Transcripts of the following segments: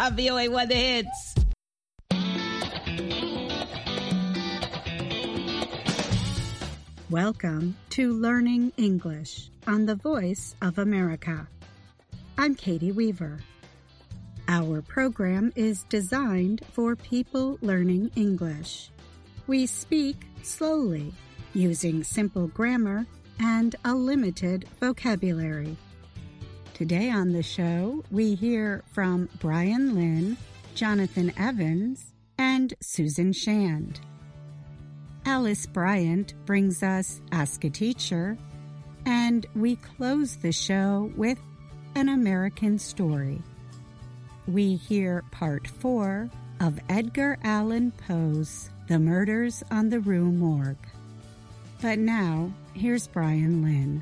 VOA1 The Hits. Welcome to Learning English on the Voice of America. I'm Katie Weaver. Our program is designed for people learning English. We speak slowly, using simple grammar and a limited vocabulary. Today on the show, we hear from Brian Lynn, Jonathan Evans, and Susan Shand. Alice Bryant brings us Ask a Teacher, and we close the show with An American Story. We hear Part 4 of Edgar Allan Poe's The Murders on the Rue Morgue. But now, here's Brian Lynn.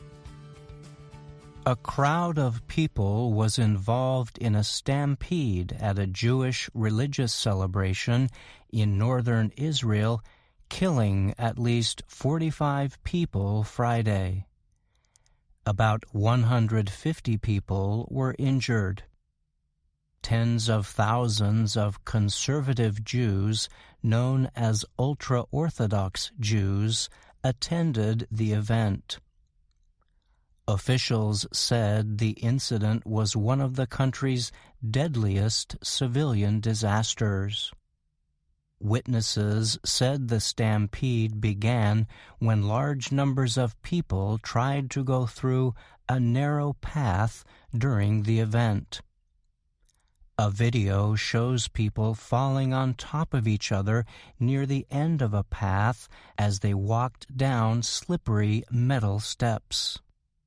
A crowd of people was involved in a stampede at a Jewish religious celebration in northern Israel, killing at least 45 people Friday. About 150 people were injured. Tens of thousands of conservative Jews, known as ultra-Orthodox Jews, attended the event. Officials said the incident was one of the country's deadliest civilian disasters. Witnesses said the stampede began when large numbers of people tried to go through a narrow path during the event. A video shows people falling on top of each other near the end of a path as they walked down slippery metal steps.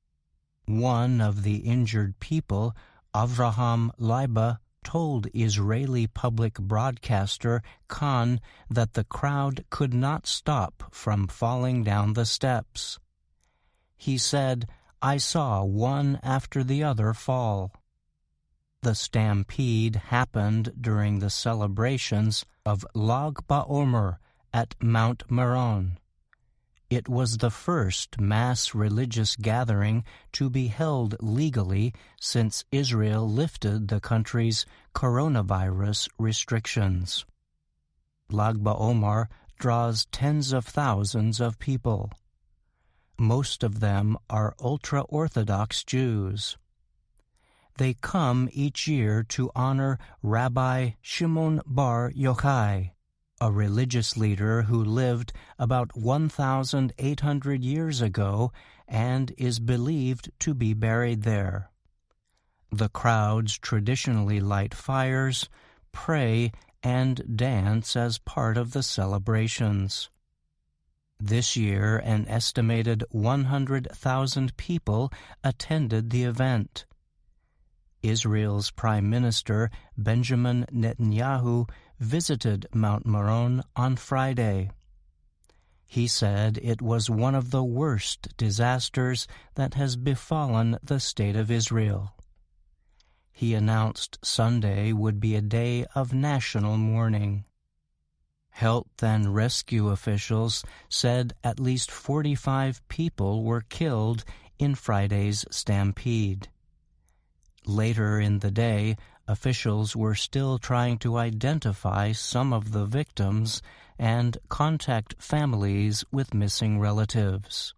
One of the injured people, Avraham Leiba, told Israeli public broadcaster Kan that the crowd could not stop from falling down the steps. He said, "I saw one after the other fall." The stampede happened during the celebrations of Lag BaOmer at Mount Meron. It was the first mass religious gathering to be held legally since Israel lifted the country's coronavirus restrictions. Lag BaOmer draws tens of thousands of people. Most of them are ultra-Orthodox Jews. They come each year to honor Rabbi Shimon Bar Yochai, a religious leader who lived about 1,800 years ago and is believed to be buried there. The crowds traditionally light fires, pray, and dance as part of the celebrations. This year, an estimated 100,000 people attended the event. Israel's Prime Minister Benjamin Netanyahu visited Mount Meron on Friday. He said it was one of the worst disasters that has befallen the State of Israel. He announced Sunday would be a day of national mourning. Health and rescue officials said at least 45 people were killed in Friday's stampede. Later in the day, officials were still trying to identify some of the victims and contact families with missing relatives.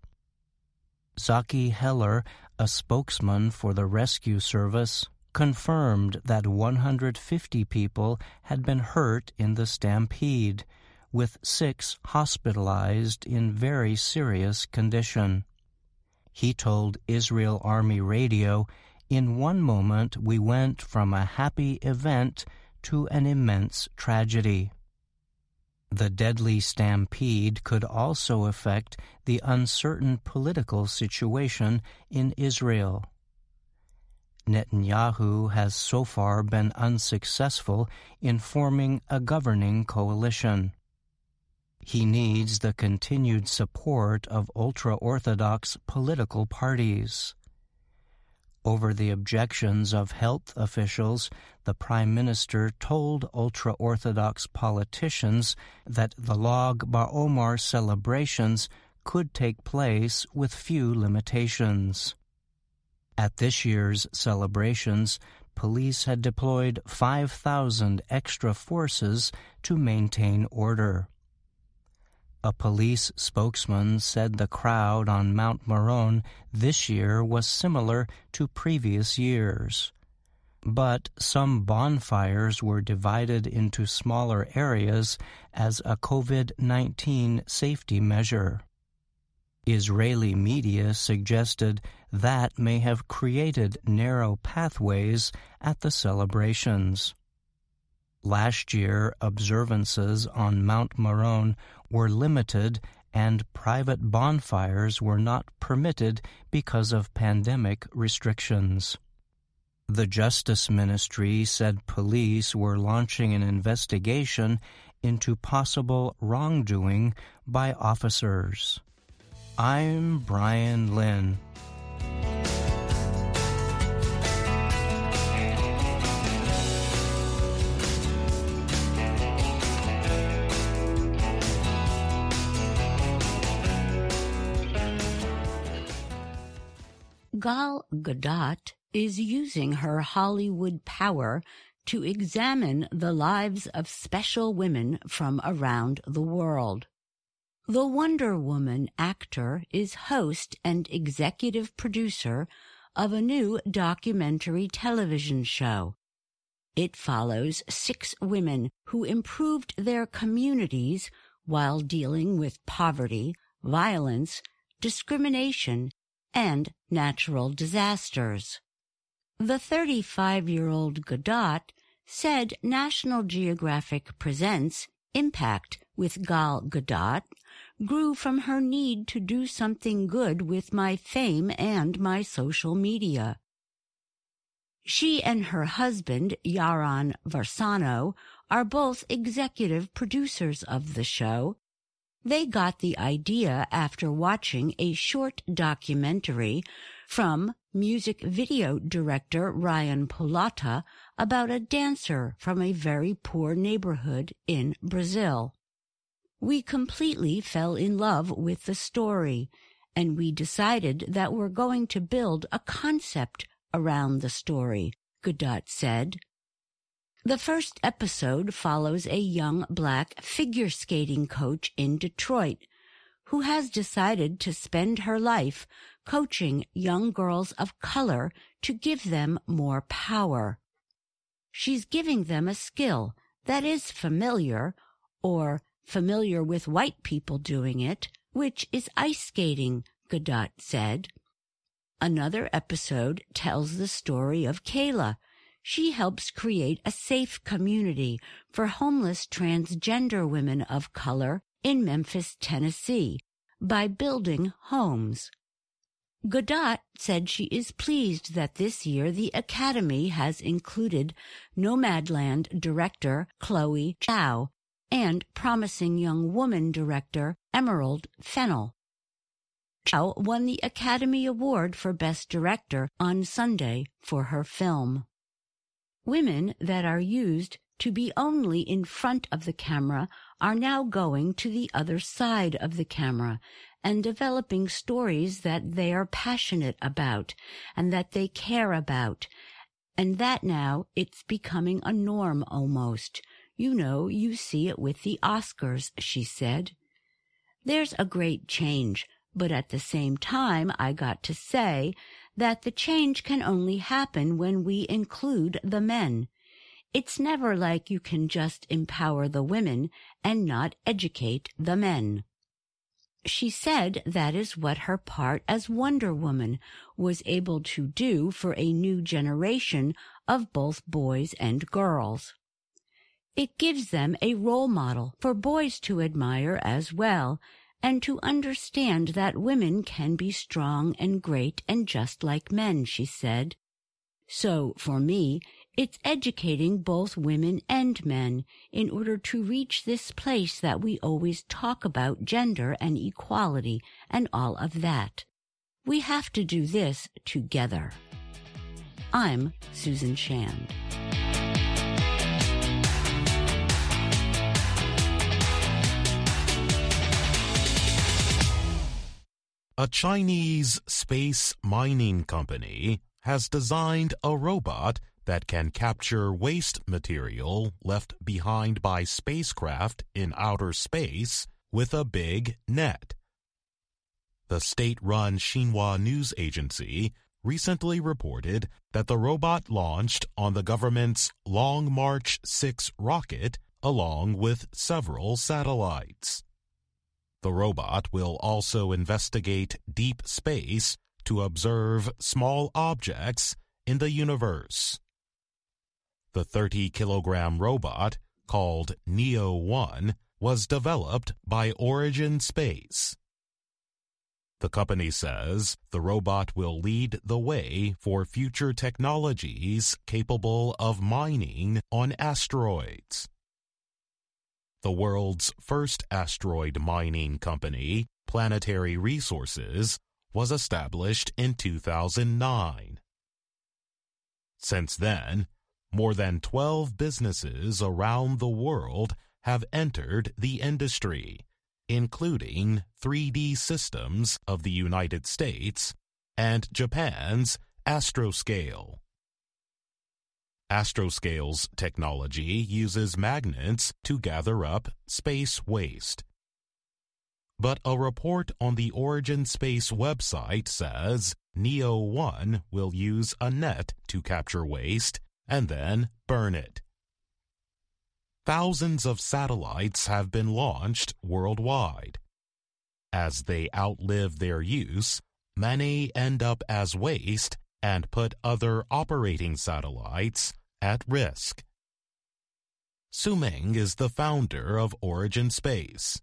Zaki Heller, a spokesman for the rescue service, confirmed that 150 people had been hurt in the stampede, with 6 hospitalized in very serious condition. He told Israel Army Radio, "In one moment we went from a happy event to an immense tragedy." The deadly stampede could also affect the uncertain political situation in Israel. Netanyahu has so far been unsuccessful in forming a governing coalition. He needs the continued support of ultra-Orthodox political parties. Over the objections of health officials, the Prime Minister told ultra-Orthodox politicians that the Lag BaOmer celebrations could take place with few limitations. At this year's celebrations, police had deployed 5,000 extra forces to maintain order. A police spokesman said the crowd on Mount Meron this year was similar to previous years. But some bonfires were divided into smaller areas as a COVID-19 safety measure. Israeli media suggested that may have created narrow pathways at the celebrations. Last year, observances on Mount Meron were limited and private bonfires were not permitted because of pandemic restrictions. The Justice Ministry said police were launching an investigation into possible wrongdoing by officers. I'm Brian Lynn. Gal Gadot is using her Hollywood power to examine the lives of special women from around the world. The Wonder Woman actor is host and executive producer of a new documentary television show. It follows 6 women who improved their communities while dealing with poverty, violence, discrimination, and natural disasters. The 35-year-old Gadot said National Geographic Presents Impact with Gal Gadot grew from her need to do something good with my fame and my social media. She and her husband, Yaron Varsano, are both executive producers of the show. They got the idea after watching a short documentary from music video director Ryan Pulata about a dancer from a very poor neighborhood in Brazil. We completely fell in love with the story, and we decided that we're going to build a concept around the story, Gadot said. The first episode follows a young black figure skating coach in Detroit who has decided to spend her life coaching young girls of color to give them more power. She's giving them a skill that is familiar, or familiar with white people doing it, which is ice skating, Gadot said. Another episode tells the story of Kayla. She helps create a safe community for homeless transgender women of color in Memphis, Tennessee, by building homes. Gadot said she is pleased that this year the Academy has included Nomadland director Chloe Zhao and promising young woman director Emerald Fennell. Zhao won the Academy Award for Best Director on Sunday for her film. Women that are used to be only in front of the camera are now going to the other side of the camera and developing stories that they are passionate about and that they care about, and that now it's becoming a norm almost. You know, you see it with the Oscars, she said. There's a great change, but at the same time I got to say that the change can only happen when we include the men. It's never like you can just empower the women and not educate the men. She said that is what her part as Wonder Woman was able to do for a new generation of both boys and girls. It gives them a role model for boys to admire as well, and to understand that women can be strong and great and just like men, she said. So, for me, it's educating both women and men in order to reach this place that we always talk about gender and equality and all of that. We have to do this together. I'm Susan Shand. A Chinese space mining company has designed a robot that can capture waste material left behind by spacecraft in outer space with a big net. The state-run Xinhua news agency recently reported that the robot launched on the government's Long March 6 rocket along with several satellites. The robot will also investigate deep space to observe small objects in the universe. The 30-kilogram robot, called Neo-1, was developed by Origin Space. The company says the robot will lead the way for future technologies capable of mining on asteroids. The world's first asteroid mining company, Planetary Resources, was established in 2009. Since then, more than 12 businesses around the world have entered the industry, including 3D Systems of the United States and Japan's Astroscale. Astroscale's technology uses magnets to gather up space waste. But a report on the Origin Space website says Neo-1 will use a net to capture waste and then burn it. Thousands of satellites have been launched worldwide. As they outlive their use, many end up as waste and put other operating satellites at risk. Su Ming is the founder of Origin Space.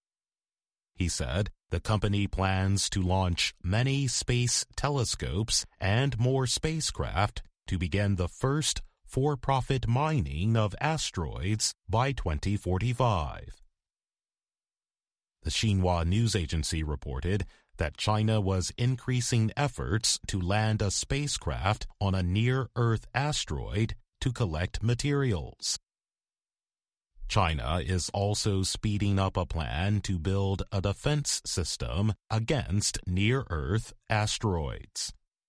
He said the company plans to launch many space telescopes and more spacecraft to begin the first for-profit mining of asteroids by 2045. The Xinhua news agency reported that China was increasing efforts to land a spacecraft on a near-Earth asteroid to collect materials. China is also speeding up a plan to build a defense system against near-Earth asteroids.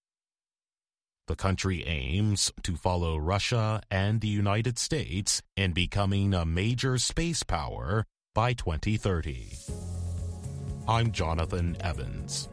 The country aims to follow Russia and the United States in becoming a major space power by 2030. I'm Jonathan Evans.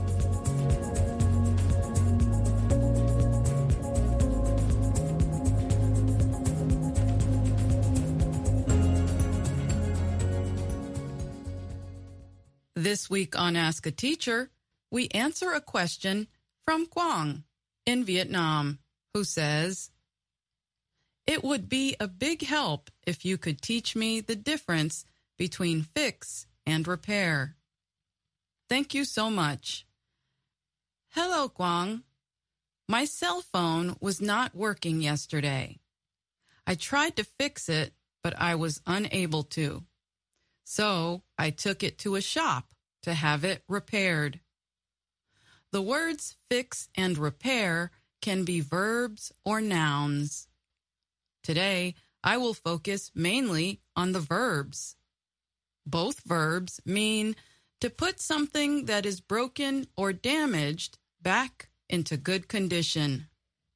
This week on Ask a Teacher, we answer a question from Quang in Vietnam, who says, "It would be a big help if you could teach me the difference between fix and repair. Thank you so much." Hello, Quang. My cell phone was not working yesterday. I tried to fix it, but I was unable to. So I took it to a shop to have it repaired. The words fix and repair can be verbs or nouns. Today, I will focus mainly on the verbs. Both verbs mean to put something that is broken or damaged back into good condition.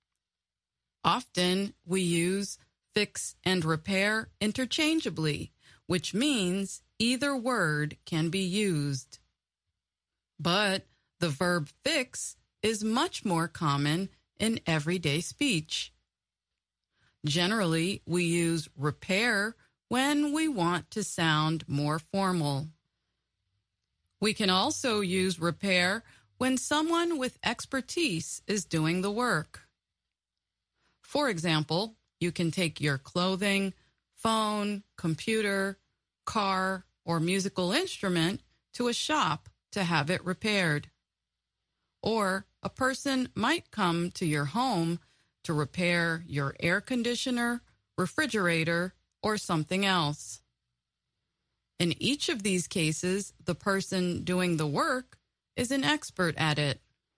Often, we use fix and repair interchangeably, which means either word can be used. But the verb fix is much more common in everyday speech. Generally, we use repair when we want to sound more formal. We can also use repair when someone with expertise is doing the work. For example, you can take your clothing, phone, computer, car, or musical instrument to a shop to have it repaired. Or a person might come to your home to repair your air conditioner, refrigerator, or something else. In each of these cases, the person doing the work is an expert at it.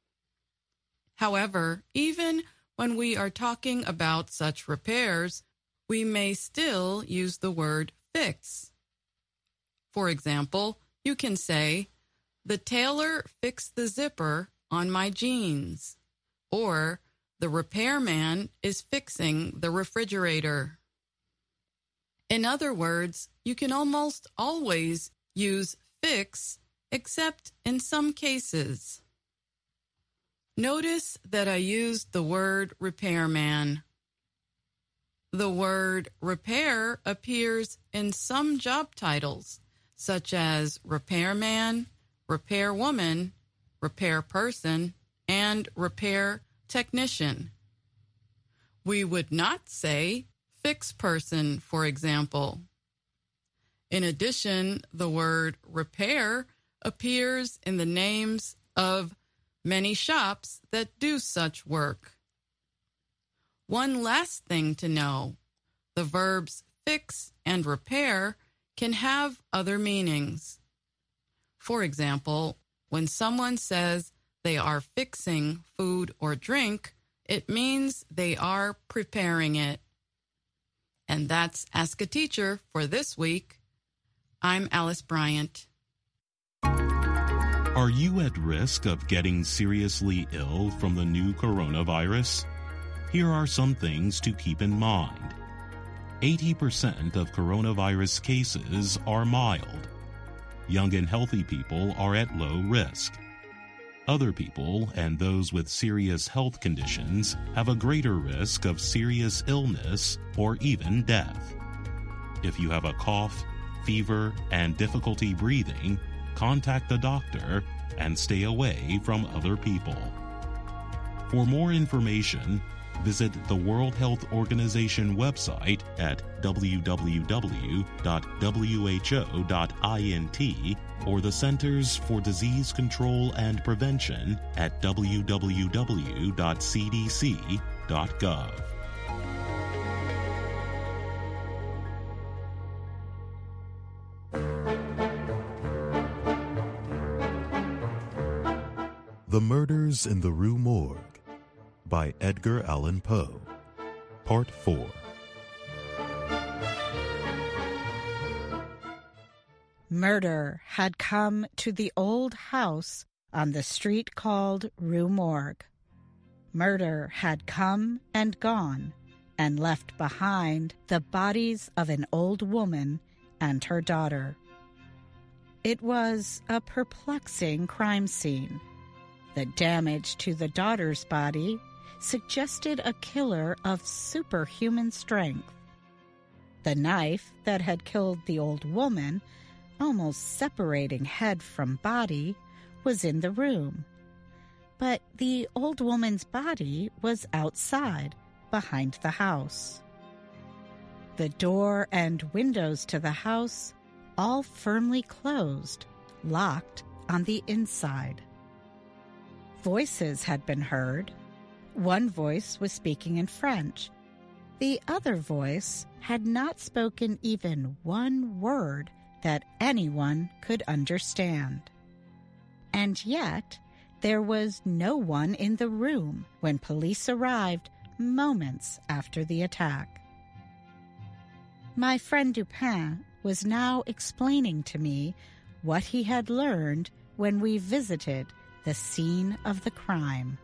However, even when we are talking about such repairs, we may still use the word fix. For example, you can say, "The tailor fixed the zipper on my jeans," or "The The repairman is fixing the refrigerator. In other words, you can almost always use fix, except in some cases. Notice that I used the word repairman. The word repair appears in some job titles, such as repairman, repairwoman, repair person, and repair technician. We would not say fix person, for example. In addition, the word repair appears in the names of many shops that do such work. One last thing to know, the verbs fix and repair can have other meanings. For example, when someone says they are fixing food or drink, it means they are preparing it. And that's Ask a Teacher for this week. I'm Alice Bryant. Are you at risk of getting seriously ill from the new coronavirus? Here are some things to keep in mind. 80% of coronavirus cases are mild. Young and healthy people are at low risk. Other people and those with serious health conditions have a greater risk of serious illness or even death. If you have a cough, fever, and difficulty breathing, contact the doctor and stay away from other people. For more information, visit the World Health Organization website at www.who.int or the Centers for Disease Control and Prevention at www.cdc.gov. The Murders in the Rue Morgue by Edgar Allan Poe. Part 4. Murder had come to the old house on the street called Rue Morgue. Murder had come and gone and left behind the bodies of an old woman and her daughter. It was a perplexing crime scene. The damage to the daughter's body suggested a killer of superhuman strength. The knife that had killed the old woman, almost separating head from body, was in the room. But the old woman's body was outside, behind the house. The door and windows to the house, all firmly closed, locked on the inside. Voices had been heard. One voice was speaking in French. The other voice had not spoken even one word that anyone could understand. And yet, there was no one in the room when police arrived moments after the attack. My friend Dupin was now explaining to me what he had learned when we visited the scene of the crime.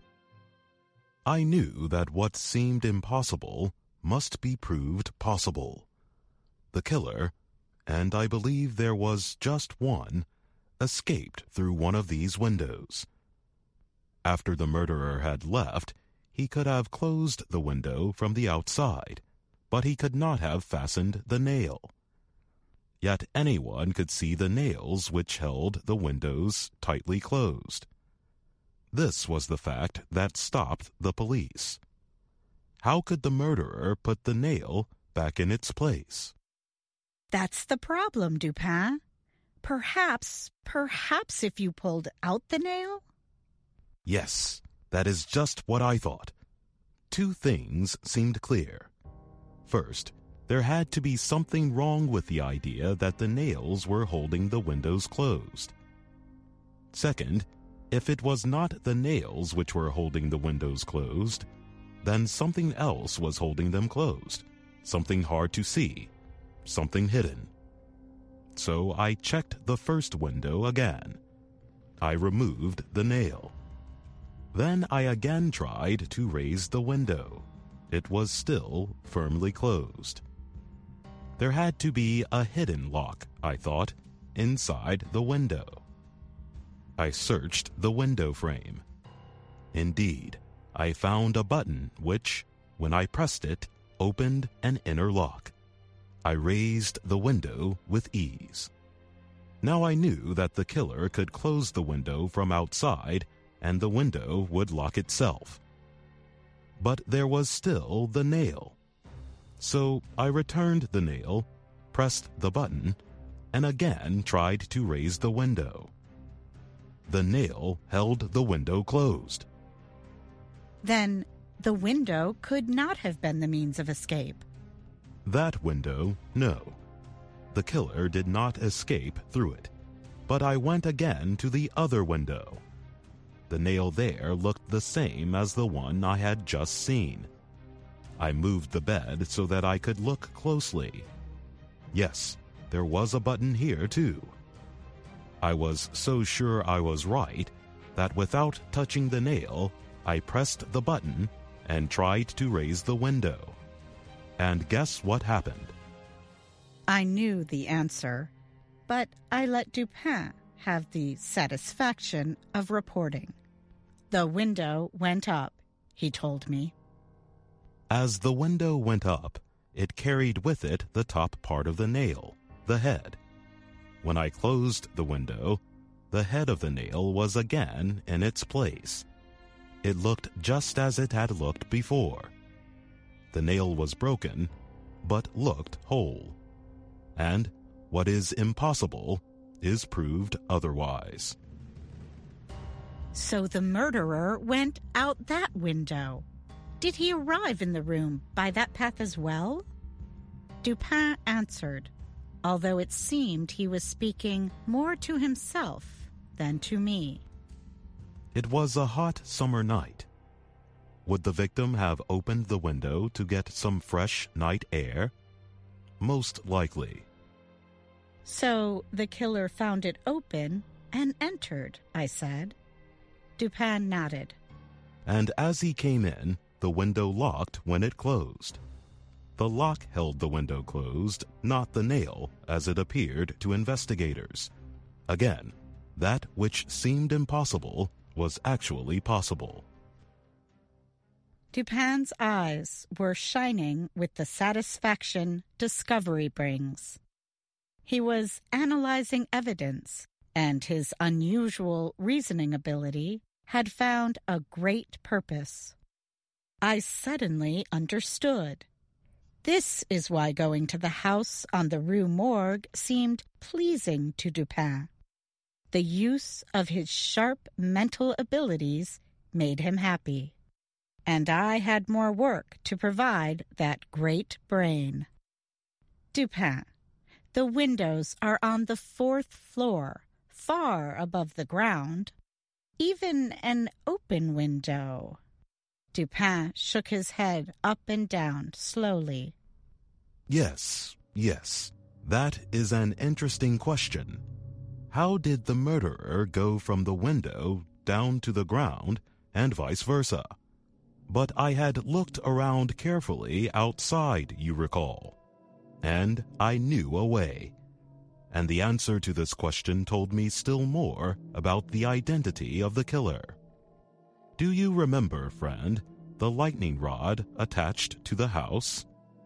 I knew that what seemed impossible must be proved possible. The killer, and I believe there was just one, escaped through one of these windows. After the murderer had left, he could have closed the window from the outside, but he could not have fastened the nail. Yet anyone could see the nails which held the windows tightly closed. This was the fact that stopped the police. How could the murderer put the nail back in its place? That's the problem, Dupin. Perhaps if you pulled out the nail? Yes, that is just what I thought. Two things seemed clear. First, there had to be something wrong with the idea that the nails were holding the windows closed. Second, if it was not the nails which were holding the windows closed, then something else was holding them closed, something hard to see, something hidden. So I checked the first window again. I removed the nail. Then I again tried to raise the window. It was still firmly closed. There had to be a hidden lock, I thought, inside the window. I searched the window frame. Indeed, I found a button which, when I pressed it, opened an inner lock. I raised the window with ease. Now I knew that the killer could close the window from outside and the window would lock itself. But there was still the nail. So I returned the nail, pressed the button, and again tried to raise the window. The nail held the window closed. Then the window could not have been the means of escape. That window, no. The killer did not escape through it. But I went again to the other window. The nail there looked the same as the one I had just seen. I moved the bed so that I could look closely. Yes, there was a button here too. I was so sure I was right that without touching the nail, I pressed the button and tried to raise the window. And guess what happened? I knew the answer, but I let Dupin have the satisfaction of reporting. The window went up, he told me. As the window went up, it carried with it the top part of the nail, the head. When I closed the window, the head of the nail was again in its place. It looked just as it had looked before. The nail was broken, but looked whole. And what is impossible is proved otherwise. So the murderer went out that window. Did he arrive in the room by that path as well? Dupin answered, although it seemed he was speaking more to himself than to me. It was a hot summer night. Would the victim have opened the window to get some fresh night air? Most likely. So the killer found it open and entered, I said. Dupin nodded. And as he came in, the window locked when it closed. The lock held the window closed, not the nail, as it appeared to investigators. Again, that which seemed impossible was actually possible. Dupin's eyes were shining with the satisfaction discovery brings. He was analyzing evidence, and his unusual reasoning ability had found a great purpose. I suddenly understood. This is why going to the house on the Rue Morgue seemed pleasing to Dupin. The use of his sharp mental abilities made him happy. And I had more work to provide that great brain. Dupin, the windows are on the 4th floor, far above the ground. Even an open window. Dupin shook his head up and down slowly. Yes. That is an interesting question. How did the murderer go from the window down to the ground and vice versa? But I had looked around carefully outside, you recall. And I knew a way. And the answer to this question told me still more about the identity of the killer. Do you remember, friend, the lightning rod attached to the house?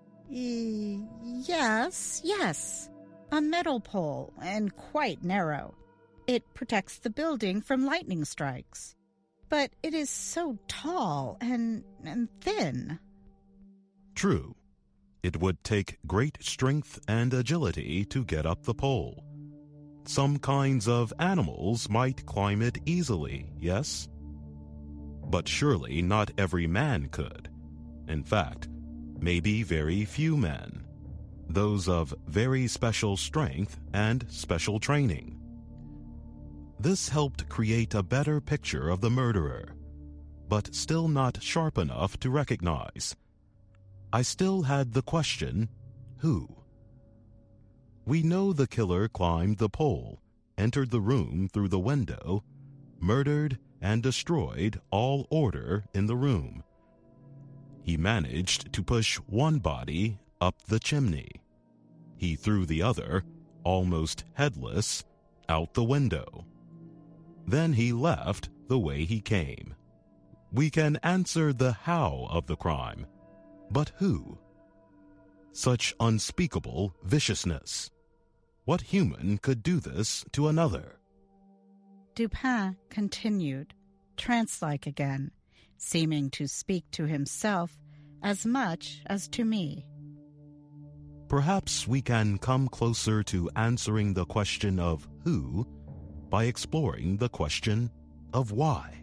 Yes. A metal pole, and quite narrow. It protects the building from lightning strikes. But it is so tall and thin. True. It would take great strength and agility to get up the pole. Some kinds of animals might climb it easily, yes? But surely not every man could. In fact, maybe very few men. Those of very special strength and special training. This helped create a better picture of the murderer, but still not sharp enough to recognize. I still had the question, who? We know the killer climbed the pole, entered the room through the window, murdered, and destroyed all order in the room. He managed to push one body up the chimney. He threw the other, almost headless, out the window. Then he left the way he came. We can answer the how of the crime, but who? Such unspeakable viciousness. What human could do this to another? Dupin continued, trance-like again, seeming to speak to himself as much as to me. Perhaps we can come closer to answering the question of who by exploring the question of why.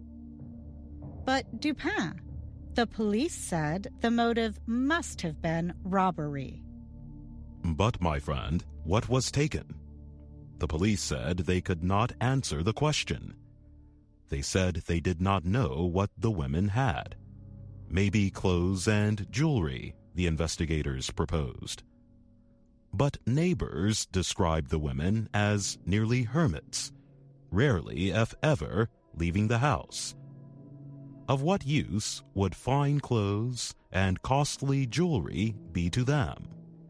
But Dupin, the police said the motive must have been robbery. But, my friend, what was taken? The police said they could not answer the question. They said they did not know what the women had. Maybe clothes and jewelry, the investigators proposed. But neighbors described the women as nearly hermits, rarely, if ever, leaving the house. Of what use would fine clothes and costly jewelry be to them?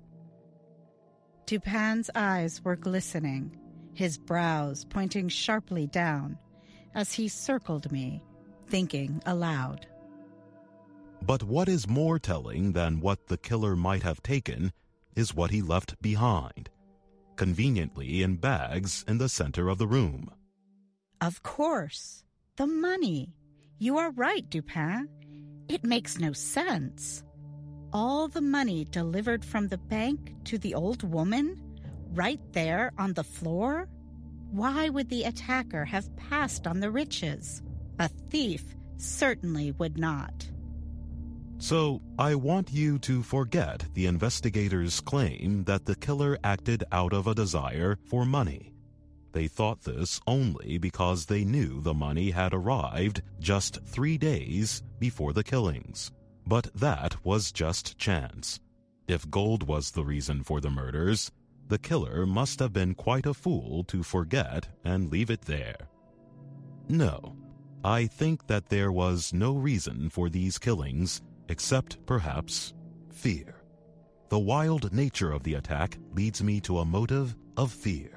Dupin's eyes were glistening, his brows pointing sharply down, as he circled me, thinking aloud. But what is more telling than what the killer might have taken is what he left behind, conveniently in bags in the center of the room. Of course, the money. You are right, Dupin. It makes no sense. All the money delivered from the bank to the old woman, right there on the floor? Why would the attacker have passed on the riches? A thief certainly would not. So, I want you to forget the investigators' claim that the killer acted out of a desire for money. They thought this only because they knew the money had arrived just 3 days before the killings. But that was just chance. If gold was the reason for the murders, the killer must have been quite a fool to forget and leave it there. No, I think that there was no reason for these killings except, perhaps, fear. The wild nature of the attack leads me to a motive of fear.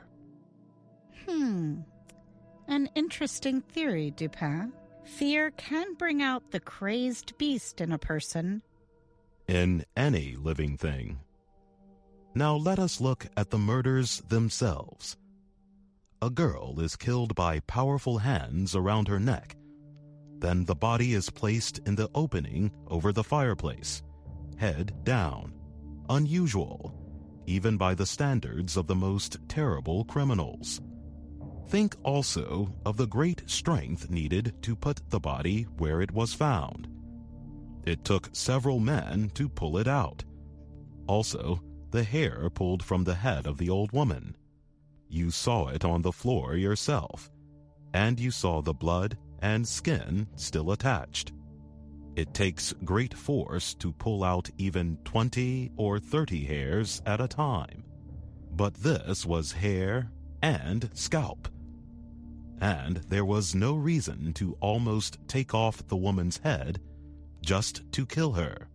An interesting theory, Dupin. Fear can bring out the crazed beast in a person. In any living thing. Now let us look at the murders themselves. A girl is killed by powerful hands around her neck. Then the body is placed in the opening over the fireplace, head down. Unusual, even by the standards of the most terrible criminals. Think also of the great strength needed to put the body where it was found. It took several men to pull it out. Also, the hair pulled from the head of the old woman. You saw it on the floor yourself, and you saw the blood and skin still attached. It takes great force to pull out even 20 or 30 hairs at a time. But this was hair and scalp. And there was no reason to almost take off the woman's head just to kill her.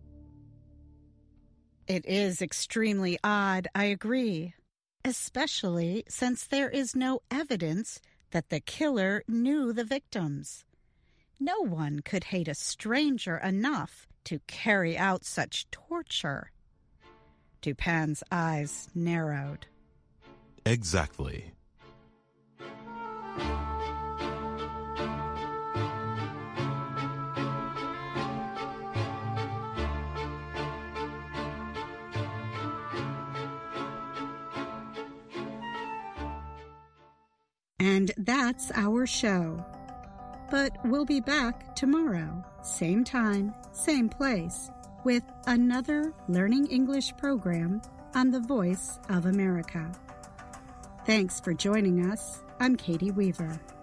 It is extremely odd, I agree, especially since there is no evidence that the killer knew the victims. No one could hate a stranger enough to carry out such torture. Dupin's eyes narrowed. Exactly. And that's our show. But we'll be back tomorrow, same time, same place, with another Learning English program on the Voice of America. Thanks for joining us. I'm Katie Weaver.